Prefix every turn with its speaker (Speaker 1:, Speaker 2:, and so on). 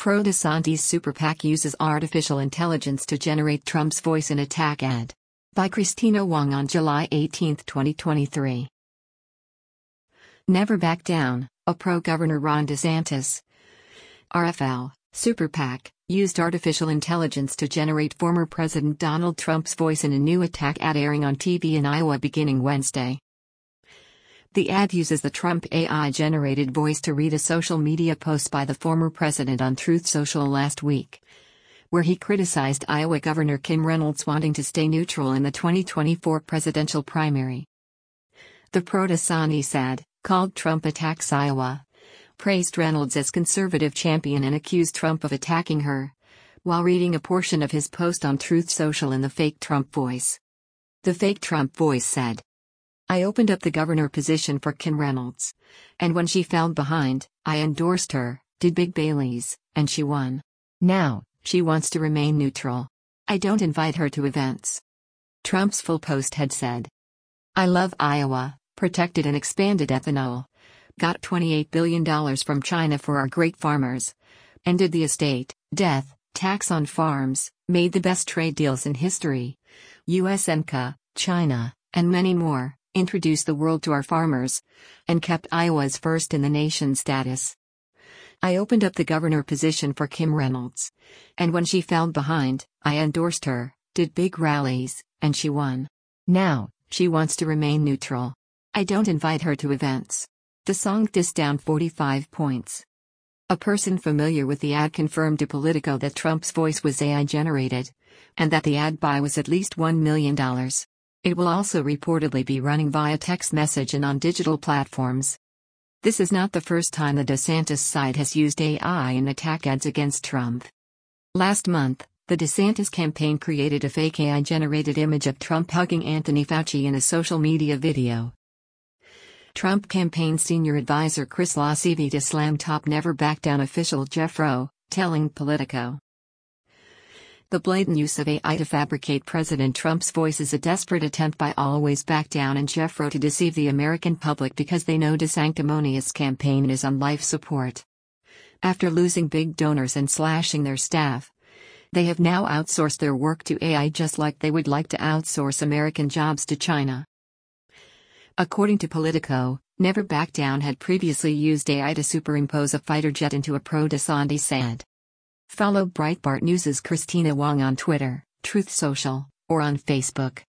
Speaker 1: Pro-DeSantis super PAC uses artificial intelligence to generate Trump's voice in attack ad. By Christina Wong on July 18, 2023. Never back down, a pro-Governor Ron DeSantis. RFL, super PAC, used artificial intelligence to generate former President Donald Trump's voice in a new attack ad airing on TV in Iowa beginning Wednesday. The ad uses the Trump AI-generated voice to read a social media post by the former president on Truth Social last week, where he criticized Iowa Governor Kim Reynolds wanting to stay neutral in the 2024 presidential primary. The pro-DeSantis ad, called Trump Attacks Iowa, praised Reynolds as conservative champion and accused Trump of attacking her, while reading a portion of his post on Truth Social in the fake Trump voice. The fake Trump voice said, "I opened up the governor position for Kim Reynolds. And when she fell behind, I endorsed her, did Big Bailey's, and she won. Now, she wants to remain neutral. I don't invite her to events." Trump's full post had said, "I love Iowa, protected and expanded ethanol. Got $28 billion from China for our great farmers. Ended the estate, death, tax on farms, made the best trade deals in history. USMCA, China, and many more. Introduced the world to our farmers, and kept Iowa's first in the nation status. I opened up the governor position for Kim Reynolds. And when she fell behind, I endorsed her, did big rallies, and she won. Now, she wants to remain neutral. I don't invite her to events." The song dissed down 45 points. A person familiar with the ad confirmed to Politico that Trump's voice was AI-generated, and that the ad buy was at least $1 million. It will also reportedly be running via text message and on digital platforms. This is not the first time the DeSantis side has used AI in attack ads against Trump. Last month, the DeSantis campaign created a fake AI-generated image of Trump hugging Anthony Fauci in a social media video. Trump campaign senior advisor Chris Lassie vetoed Slam top Never Back Down official Jeff Rowe, telling Politico. The blatant use of AI to fabricate President Trump's voice is a desperate attempt by Always Back Down and Jeff Rowe to deceive the American public because they know DeSanctimonious campaign is on life support. After losing big donors and slashing their staff, they have now outsourced their work to AI just like they would like to outsource American jobs to China. According to Politico, Never Back Down had previously used AI to superimpose a fighter jet into a pro-DeSantis ad. Follow Breitbart News' Christina Wong on Twitter, Truth Social, or on Facebook.